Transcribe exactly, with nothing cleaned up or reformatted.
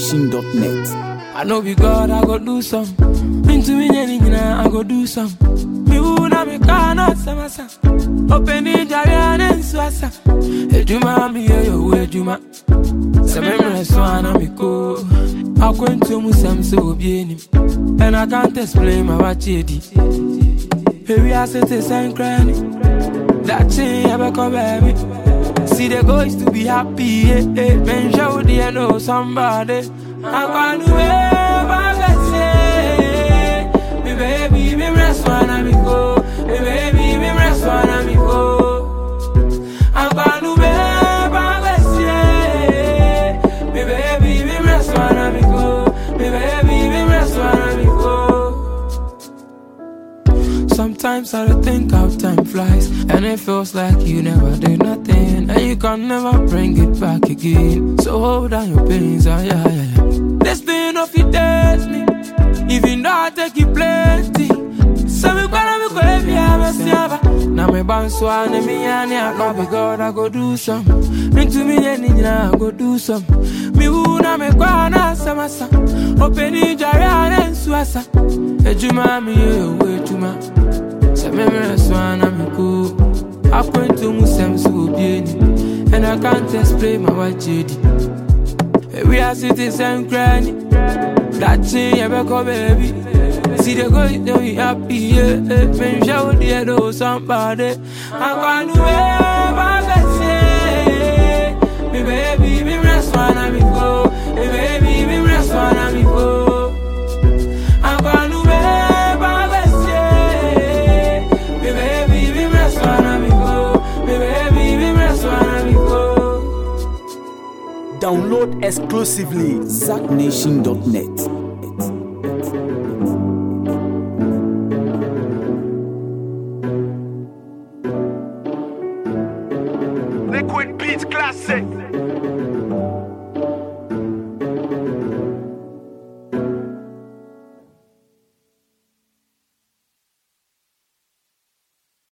nation dot net. I know be God, I go do some. Into me, I go do some. Me who na me kana samasa. Open it, Jarian and Swassa. Ejuma, me, yo, Ejuma. Sememre Swana, me go. I went to Musam so bien. And I can't explain my watchedi. Here we are, set a sign cranny. That chain, ever come baby. See the goals to be happy, yeah, yeah. Men show the know somebody. I'm gonna do it, me baby, me rest one and me go. Me baby, me rest one and me go. I'm gonna do it, me baby, me rest one and me go. Me baby, me rest one and me go. Sometimes I don't think how time flies, and it feels like you never did nothing, and you can never bring it back again. So hold on your pains, oh yeah, yeah, yeah. This thing of it dates me, even though I take it plenty. So me gonna be crazy, I'm a siava. Now me bounce one and me and I go be God, I go do some. Into me and I go do some. Me who na me kwana samasa. Open it, Jarian and Swassa. Ejuma me yo, ejuma. Sememre Swana me go. I went to Musam so bien, and I can't explain my watchedi. We are citizens granny. That thing ever come baby. See the girl, they be happy, yeah. Men show the know somebody. I'm gonna do it, me baby, me rest one and me go. Me baby, me rest one and me go. I'm gonna do it, me baby, me rest one and me go. Me baby, me rest one and me go. Download exclusively zack nation dot net. Liquid Beats Classic.